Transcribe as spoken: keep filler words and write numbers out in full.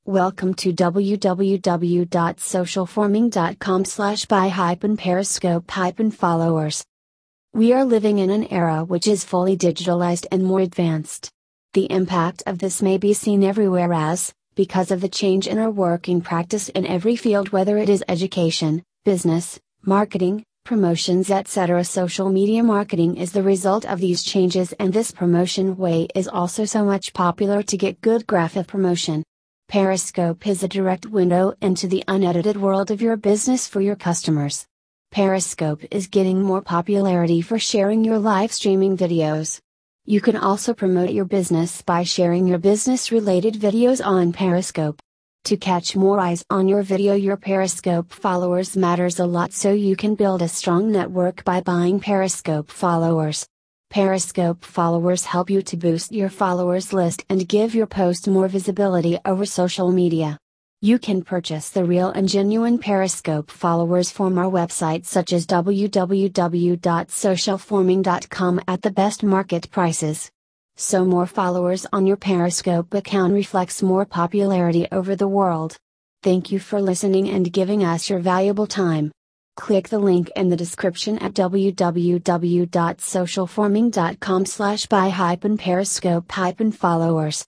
Welcome to www.socialforming.com slash buy hyphen periscope hyphen followers. We are living in an era which is fully digitalized and more advanced. The impact of this may be seen everywhere as, because of the change in our working practice in every field, whether it is education, business, marketing, promotions, et cetera. Social media marketing is the result of these changes, and this promotion way is also so much popular to get good graphic promotion. Periscope is a direct window into the unedited world of your business for your customers. Periscope is getting more popularity for sharing your live streaming videos. You can also promote your business by sharing your business related videos on Periscope. To catch more eyes on your video, your Periscope followers matters a lot, so you can build a strong network by buying Periscope followers. Periscope followers help you to boost your followers list and give your post more visibility over social media. You can purchase the real and genuine Periscope followers from our website, such as w w w dot social forming dot com, at the best market prices. So more followers on your Periscope account reflects more popularity over the world. Thank you for listening and giving us your valuable time. Click the link in the description at w w w dot social forming dot com slash buy hyphen periscope hyphen followers.